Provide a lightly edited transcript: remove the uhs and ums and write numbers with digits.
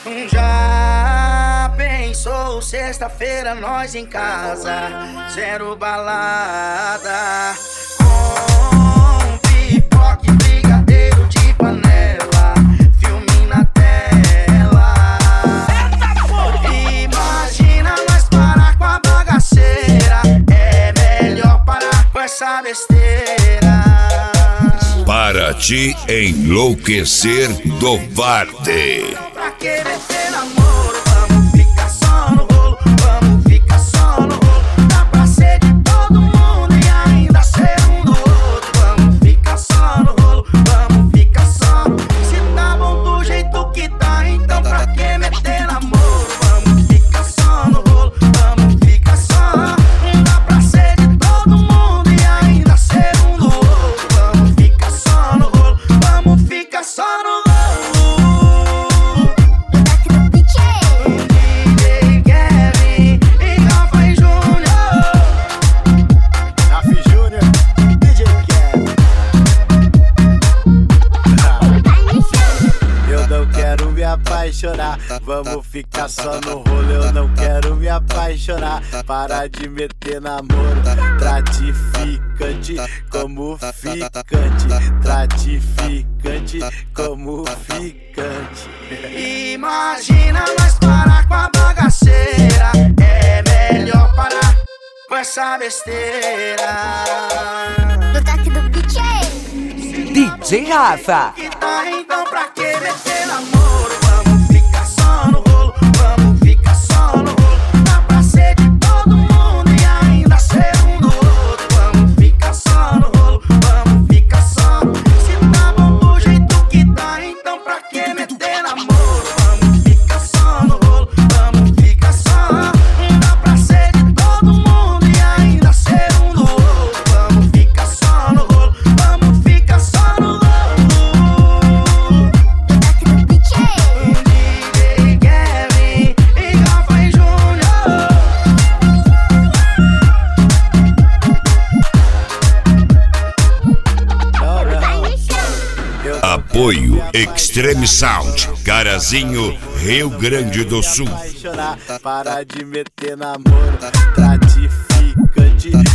Já pensou sexta-feira nós em casa, zero balada, com pipoca e brigadeiro de panela, filme na tela. Imagina nós parar com a bagaceira, é melhor parar com essa besteira. Para te enlouquecer do Varde. Pra que meter namoro? Vamos ficar só no rolo, vamos ficar só no rolo. Dá pra ser de todo mundo e ainda ser um do outro. Vamos ficar só no rolo, vamos ficar só. Se tá bom do jeito que tá, então pra que meter namoro? Vamos ficar só no rolo, vamos ficar só. Dá pra ser de todo mundo e ainda ser um do outro. Vamos ficar só no rolo, vamos ficar só no rolo. Apaixonar, vamos ficar só no rolo. Eu não quero me apaixonar. Para de meter namoro. Gratificante como ficante, gratificante como ficante. Imagina nós parar com a bagaceira, é melhor parar com essa besteira. No toque do DJ Rafa. Que tá, então pra que meter namoro? Vamos ficar só no rolo, vamos ficar só no rolo. Dá pra ser de todo mundo e ainda ser um do outro. Vamos ficar só no rolo, vamos ficar só. Se tá bom do jeito que tá, então pra que meter namoro? Vamos ficar só no rolo, vamos ficar só. Dá pra ser de todo mundo e ainda ser um do outro. Vamos ficar só no rolo, vamos ficar só no rolo. Apoio Extreme Sound, Carazinho, Rio Grande do Sul. Para de meter namoro. Gratificante